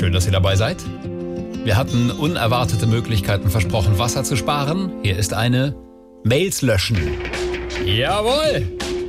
Schön, dass ihr dabei seid. Wir hatten unerwartete Möglichkeiten versprochen, Wasser zu sparen. Hier ist eine: Mails löschen. Jawohl!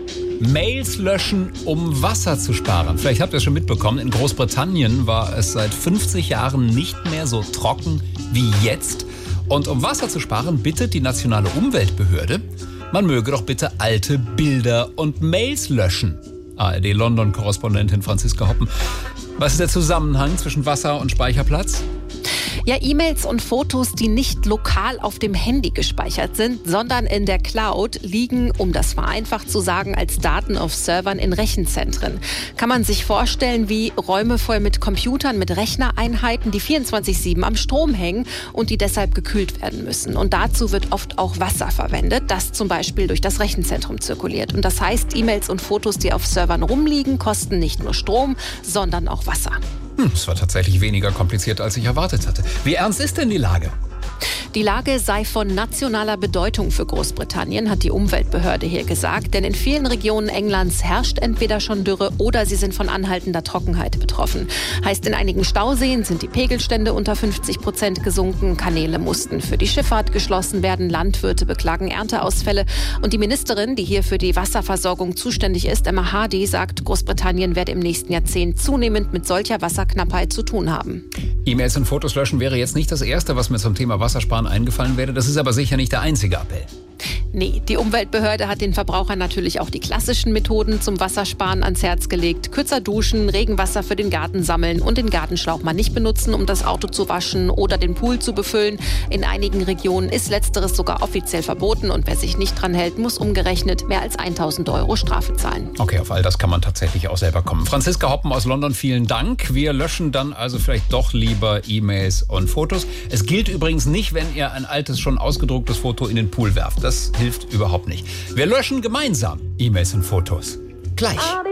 Mails löschen, um Wasser zu sparen. Vielleicht habt ihr es schon mitbekommen, in Großbritannien war es seit 50 Jahren nicht mehr so trocken wie jetzt. Und um Wasser zu sparen, bittet die nationale Umweltbehörde, man möge doch bitte alte Bilder und Mails löschen. ARD-London-Korrespondentin Franziska Hoppen. Was ist der Zusammenhang zwischen Wasser und Speicherplatz? Ja, E-Mails und Fotos, die nicht lokal auf dem Handy gespeichert sind, sondern in der Cloud, liegen, um das vereinfacht zu sagen, als Daten auf Servern in Rechenzentren. Kann man sich vorstellen wie Räume voll mit Computern, mit Rechnereinheiten, die 24/7 am Strom hängen und die deshalb gekühlt werden müssen. Und dazu wird oft auch Wasser verwendet, das zum Beispiel durch das Rechenzentrum zirkuliert. Und das heißt, E-Mails und Fotos, die auf Servern rumliegen, kosten nicht nur Strom, sondern auch Wasser. Es war tatsächlich weniger kompliziert, als ich erwartet hatte. Wie ernst ist denn die Lage? Die Lage sei von nationaler Bedeutung für Großbritannien, hat die Umweltbehörde hier gesagt. Denn in vielen Regionen Englands herrscht entweder schon Dürre oder sie sind von anhaltender Trockenheit betroffen. Heißt, in einigen Stauseen sind die Pegelstände unter 50% gesunken. Kanäle mussten für die Schifffahrt geschlossen werden. Landwirte beklagen Ernteausfälle. Und die Ministerin, die hier für die Wasserversorgung zuständig ist, Emma Hardy, sagt, Großbritannien werde im nächsten Jahrzehnt zunehmend mit solcher Wasserknappheit zu tun haben. E-Mails und Fotos löschen wäre jetzt nicht das Erste, was mir zum Thema Wassersparen eingefallen wäre. Das ist aber sicher nicht der einzige Appell. Nee, die Umweltbehörde hat den Verbrauchern natürlich auch die klassischen Methoden zum Wassersparen ans Herz gelegt. Kürzer duschen, Regenwasser für den Garten sammeln und den Gartenschlauch mal nicht benutzen, um das Auto zu waschen oder den Pool zu befüllen. In einigen Regionen ist Letzteres sogar offiziell verboten und wer sich nicht dran hält, muss umgerechnet mehr als 1.000 € Strafe zahlen. Okay, auf all das kann man tatsächlich auch selber kommen. Franziska Hoppen aus London, vielen Dank. Wir löschen dann also vielleicht doch lieber E-Mails und Fotos. Es gilt übrigens nicht, wenn ihr ein altes, schon ausgedrucktes Foto in den Pool werft. Das hilft überhaupt nicht. Wir löschen gemeinsam E-Mails und Fotos. Gleich.